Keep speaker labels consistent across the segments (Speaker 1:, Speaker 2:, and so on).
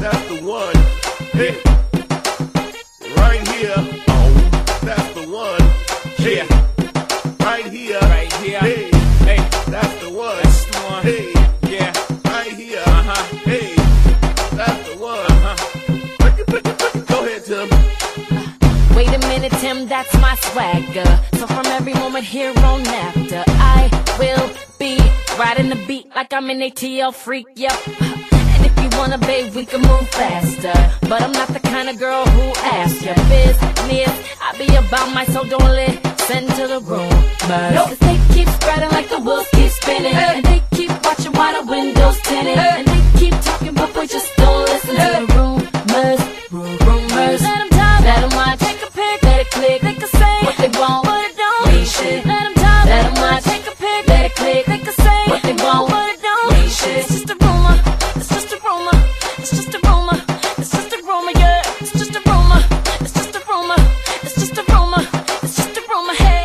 Speaker 1: that's the one. Hey, right here. Oh, that's the one. Hey, right here.
Speaker 2: Right here.
Speaker 1: Hey,
Speaker 2: Hey,
Speaker 1: that's the one.
Speaker 2: that's the one.
Speaker 1: Hey,
Speaker 2: Yeah.
Speaker 1: right here.
Speaker 2: Hey,
Speaker 1: that's the one. Go ahead, Tim.
Speaker 3: Wait a minute, Tim, that's my swagger. So from every moment here on after, I will be riding the beat like I'm an ATL freak, yep. And if you wanna, babe, we can move faster. But I'm not the kind of girl who asks your business. I be about my soul, don't listen to the rumors. Cause they keep spreading like the wheels keep spinning. And they keep watching while the windows tinted. And they keep talking, but we just don't listen to the rumors. Rumors. Let them talk, let them watch. Take a pic, let it click. They can say what they want, but it don't mean shit. Let them talk, let them watch. Take a pic, let it click. They can say what they want, but it don't mean shit. It's just a rumor. It's just a rumor. It's just a rumor. It's just a rumor, yeah. It's just a rumor. It's just a rumor. It's just a rumor. It's just a rumor, hey.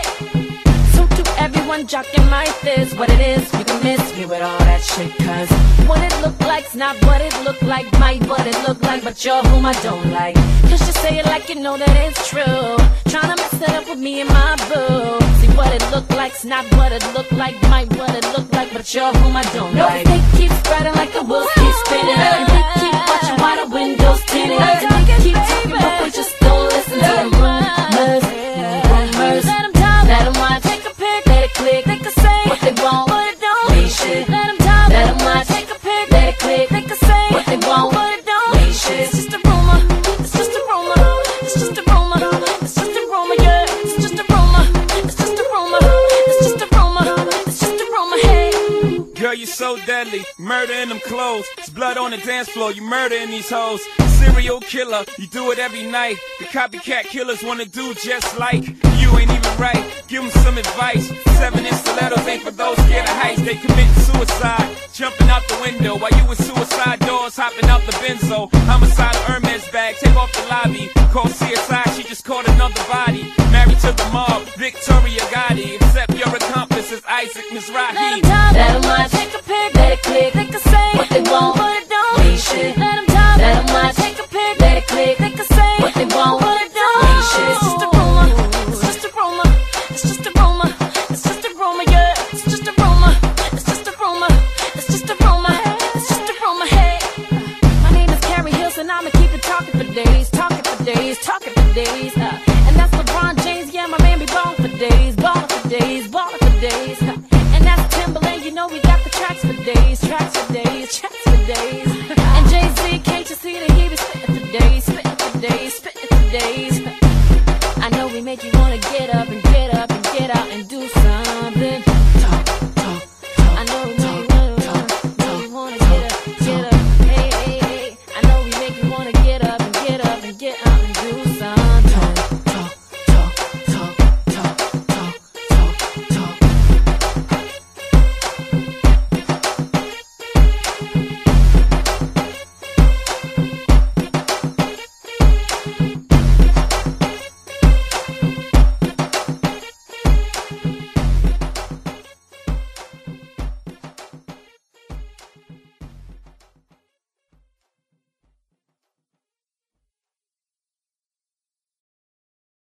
Speaker 3: So to everyone jocking my fizz, what it is, you can miss me with all that shit. Cause what it look like's not what it look like. Might what it look like, but you're whom I don't like. Cause you say it like you know that it's true. Tryna mess it up with me and my boo. See what it look like's not what it look like. Might what it look like, but you're whom I don't like. They keep spreading like the wheels keep spinning. And they keep watching while the windows tinted. And they keep talking, but we just don't listen to the rumors. Rumors. Let them talk, let them watch. Take a pic, let it click. They can say what they want, but it don't mean shit. Let them talk, let them watch. Take a pic, let it click. They can say what they want, but it don't mean shit. It's just a rumor. It's just a rumor. It's just a rumor. It's just a rumor, yeah. It's just a rumor. It's just a rumor. It's just a rumor. It's just a rumor, hey.
Speaker 2: girl, you're so deadly. Murder in them clothes. It's blood on the dance floor. You murdering these hoes. Serial killer, you do it every night. The copycat killers wanna do just like you. Ain't even right. Give them some advice. 7-inch stilettos ain't for those scared of heights. They commit suicide, jumping out the window while you with suicide doors hopping out the benzo. Homicidal Hermes bag, take off the lobby. Call CSI, she just caught another body. Married to the mob, Victoria Gotti. Except your accomplice is Isaac Mizrahi.
Speaker 3: Let them talk, let them watch. Take a pic, let it click. They can say what they want, but it don't mean shit. Let them talk, let them watch. Take a pic, let it click. They can say what they want, but it don't mean shit. It's just a rumor. It's just a rumor. It's just a rumor. It's just a rumor, yeah. It's just a rumor. It's just a rumor. It's just a rumor. It's just a rumor, hey. My name is Carrie Hilson. I'ma keep it talking for days, talking for days, talking for days. And that's LeBron James. Yeah, my man be ballin' for days, ballin' for days, ballin' for days. And that's Timberland. You know we got the tracks for days, tracks for days, tracks for days. And Jay-Z, can't you see that he be spittin' for days, spittin' for days, spittin' for days. I know we make you wanna get up and get up and get out and do